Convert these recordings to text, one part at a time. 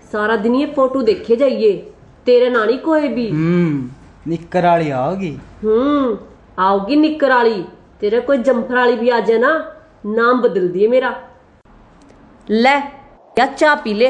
सारा दिन ये फोटो देखे जाइए, तेरे नानी कोई भी। निक्कर वाली आओगी। आओगी निक्कर वाली, तेरे कोई जम्फर वाली भी आ जाए ना, नाम बदल दिए मेरा। ले या चाय पी ले।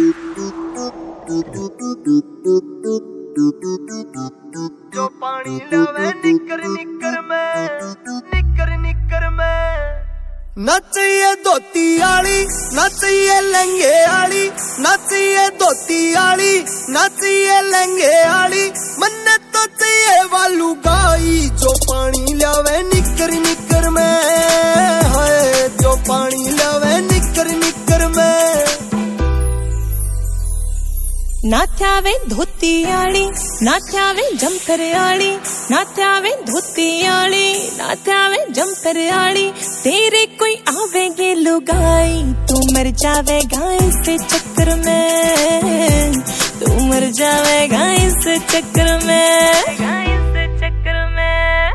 जो पानी लावे निकर निकर में, निकर निकर में। ना चाहिए धोती आली, ना चाहिए लहंगे आली, ना चाहिए धोती आली, ना चाहिए लहंगे आली, मन्ने तो चाहिए वालू गाई। जो पानी लावे निकर निकर में, हाय जो पानी लावे निकर निकर में। ना थ्यावे धोती आली, ना थ्यावे जमकर आली, ना थ्यावे धोती आली, ना थ्यावे जमकर आली, तेरे कोई आवेगे लुगाई। तू मर जावेगा इस चक्कर में, तू मर जावेगा इस चक्कर में, इस चक्कर में।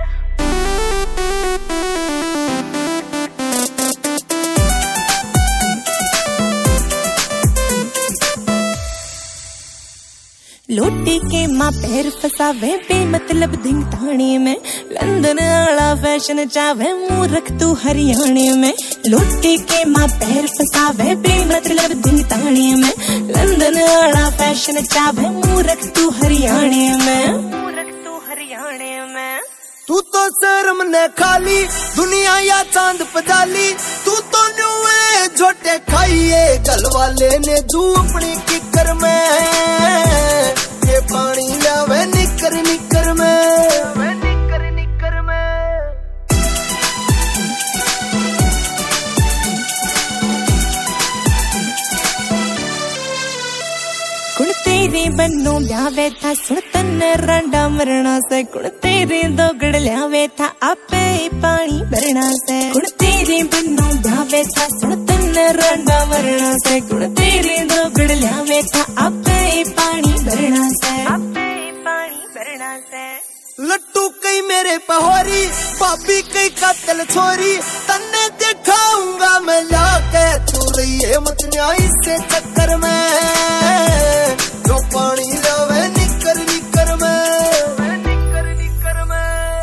लोटी के माँ पैर फसावे बेमतलब धिंगताने में, लंदन आला फैशन चावे मूर्ख तू हरियाणे में। लोटी के माँ पैर फसावे बेमतलब धिंगताने में, लंदन आला फैशन चावे मूर्ख तू हरियाणे में, मूर्ख तू हरियाणे में। तू तो शर्म ने खाली दुनिया या चांद पजाली, तू तो न्यूए झोटे खाइए गल वाले ने जू अपनी किकर में। ये पानी लावे निकर निकर में, निकर निकर में। कुण तेरे बन्नो ब्यावे था सुन तन्ने रांडा मरना से, कुण तेरे दोगड़ ल्यावे था आपे पानी भरना से। कुण तेरे बन्नो ब्यावे था सुन तन्ने रांडा मरना से, कुण तेरे दोगड़ ल्यावे था आपे पानी भरना से, आपे पानी भरना से। लट्टू कई मेरे पहोरी, भाभी कई कातल छोरी, तन्ने दिखाऊंगा मैं लाके। तू रही मत न्याय से चक्कर में, जो पानी लावे निकर निकर में, निकर निकर में।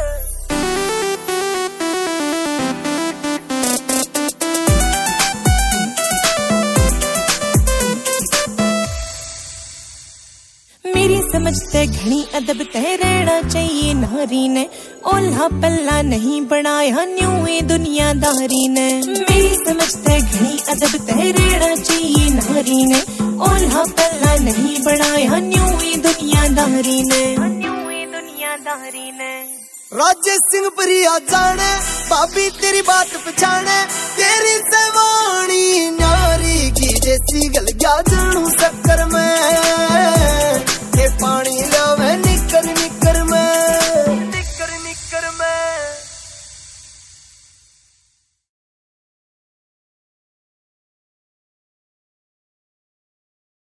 मेरी समझते घनी अदब तय रहना चाहिए नारी ने, ओल्हा पल्ला नहीं बनाया न्यू ये दुनियादारी ने। मेरी समझते घनी अदब तय रहना चाहिए नारी ने, ओल्हा पल्ला नहीं बनाया न्यू ये दुनियादारी ने, न्यू ये दुनियादारी ने। राजेश सिंह प्रिया जाने, भाभी तेरी बात पहचाने,